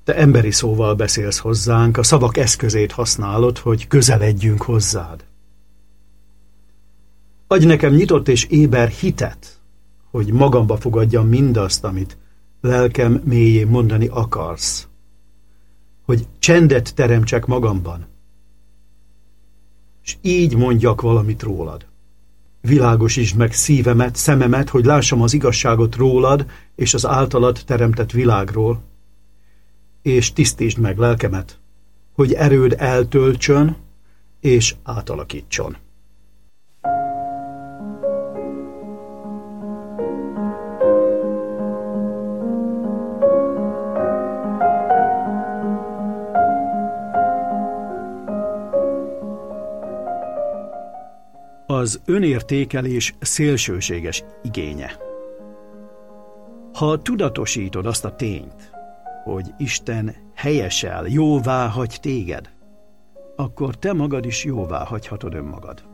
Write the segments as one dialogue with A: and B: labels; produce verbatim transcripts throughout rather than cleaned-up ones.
A: Te emberi szóval beszélsz hozzánk, a szavak eszközét használod, hogy közeledjünk hozzád. Adj nekem nyitott és éber hitet, hogy magamba fogadjam mindazt, amit lelkem mélyén mondani akarsz. Hogy csendet teremtsek magamban, és így mondjak valamit rólad. Világosítsd meg szívemet, szememet, hogy lássam az igazságot rólad és az általad teremtett világról, és tisztítsd meg lelkemet, hogy erőd eltöltsön és átalakítson. Az önértékelés szélsőséges igénye. Ha tudatosítod azt a tényt, hogy Isten helyesel, jóvá hagy téged, akkor te magad is jóvá hagyhatod önmagad.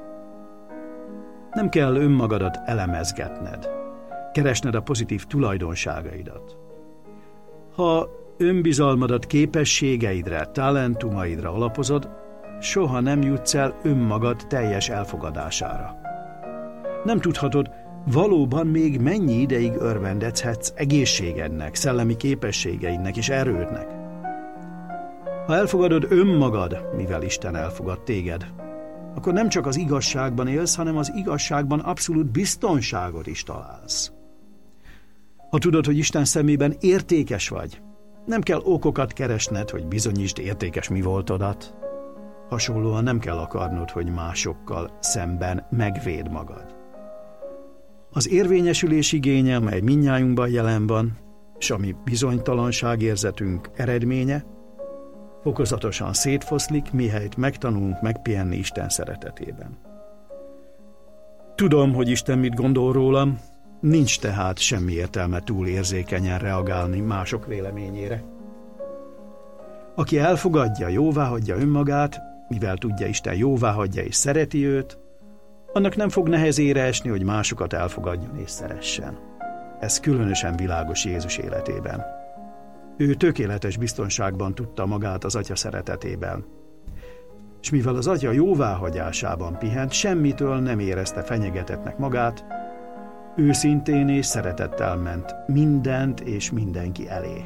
A: Nem kell önmagadat elemezgetned, keresned a pozitív tulajdonságaidat. Ha önbizalmadat képességeidre, talentumaidra alapozod, soha nem jutsz el önmagad teljes elfogadására. Nem tudhatod, valóban még mennyi ideig örvendezhetsz egészségednek, szellemi képességeidnek és erődnek. Ha elfogadod önmagad, mivel Isten elfogad téged, akkor nem csak az igazságban élsz, hanem az igazságban abszolút biztonságot is találsz. Ha tudod, hogy Isten szemében értékes vagy, nem kell okokat keresned, hogy bizonyítsd értékes mi voltodat. Hasonlóan nem kell akarnod, hogy másokkal szemben megvédd magad. Az érvényesülés igénye, mely mindnyájunkban jelen van, és ami bizonytalanságérzetünk eredménye, fokozatosan szétfoszlik, mihelyt megtanulunk megpihenni Isten szeretetében. Tudom, hogy Isten mit gondol rólam, nincs tehát semmi értelme túl érzékenyen reagálni mások véleményére. Aki elfogadja, jóváhagyja önmagát, mivel tudja, Isten jóváhagyja és szereti őt, annak nem fog nehezére esni, hogy másokat elfogadjon és szeressen. Ez különösen világos Jézus életében. Ő tökéletes biztonságban tudta magát az Atya szeretetében. És mivel az Atya jóváhagyásában pihent, semmitől nem érezte fenyegetettnek magát, őszintén és szeretettel ment mindent és mindenki elé.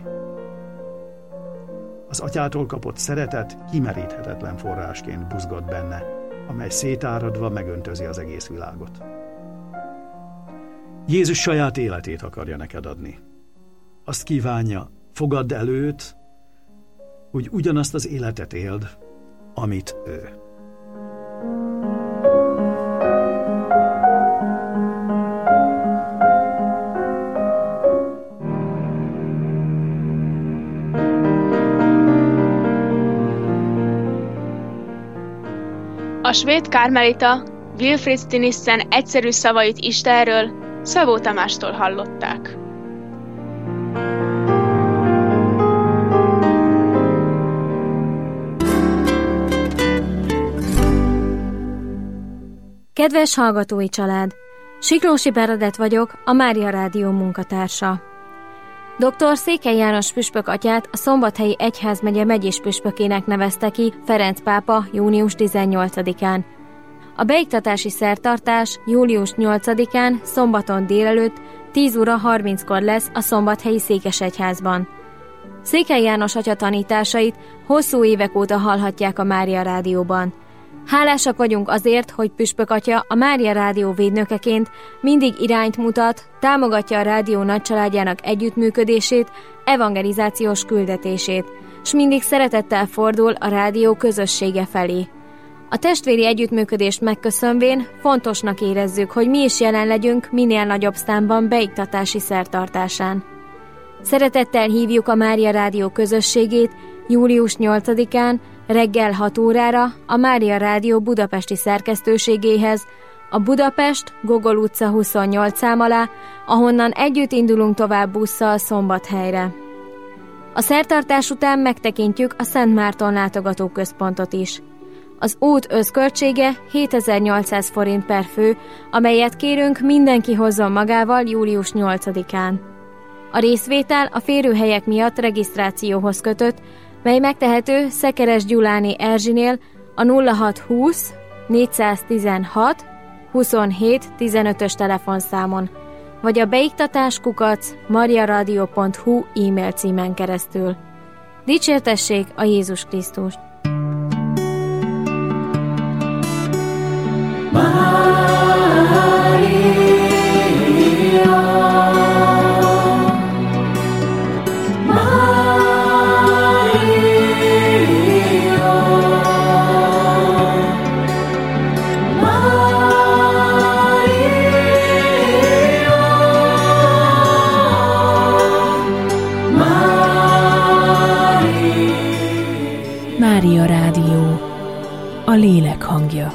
A: Az Atyától kapott szeretet kimeríthetetlen forrásként buzgott benne, amely szétáradva megöntözi az egész világot. Jézus saját életét akarja neked adni. Azt kívánja, fogadd el őt, hogy ugyanazt az életet éld, amit ő.
B: A svéd kármelita Wilfrid Stinissen egyszerű szavait Istenről Szabó Tamástól hallották.
C: Kedves hallgatói család! Siklósi Bernadett vagyok, a Mária Rádió munkatársa. doktor Székely János püspök atyát a Szombathelyi Egyházmegye megyéspüspökének nevezte ki Ferenc pápa június tizennyolcadikán. A beiktatási szertartás július nyolcadikán szombaton délelőtt tíz óra harminckor lesz a Szombathelyi Székesegyházban. Székely János atya tanításait hosszú évek óta hallhatják a Mária Rádióban. Hálásak vagyunk azért, hogy püspök atya a Mária Rádió védnökeként mindig irányt mutat, támogatja a rádió nagycsaládjának együttműködését, evangelizációs küldetését, s mindig szeretettel fordul a rádió közössége felé. A testvéri együttműködést megköszönvén fontosnak érezzük, hogy mi is jelen legyünk minél nagyobb számban beiktatási szertartásán. Szeretettel hívjuk a Mária Rádió közösségét július nyolcadikán reggel hat órára a Mária Rádió budapesti szerkesztőségéhez, a Budapest Gogol utca huszonnyolc szám alá, ahonnan együtt indulunk tovább busszal Szombathelyre. A szertartás után megtekintjük a Szent Márton látogatóközpontot is. Az út összköltsége hétezer-nyolcszáz forint per fő, amelyet kérünk mindenki hozzon magával július nyolcadikán. A részvétel a férőhelyek miatt regisztrációhoz kötött, mely megtehető Szekeres Gyuláné Erzsinél a nulla hat húsz négyszáztizenhat huszonhét tizenötös telefonszámon, vagy a beiktatás kukac mariaradio pont hu e-mail címen keresztül. Dicsértessék a Jézus Krisztust!
D: Mária Rádió, a lélek hangja.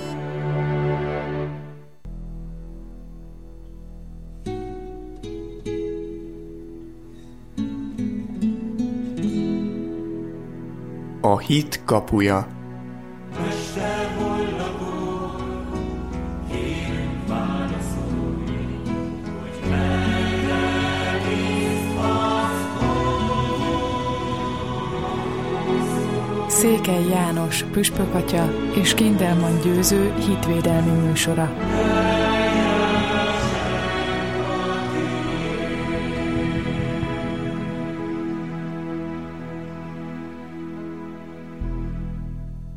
E: A hit kapuja.
D: Székely János püspökatya és Kindelman Győző hitvédelmi műsora.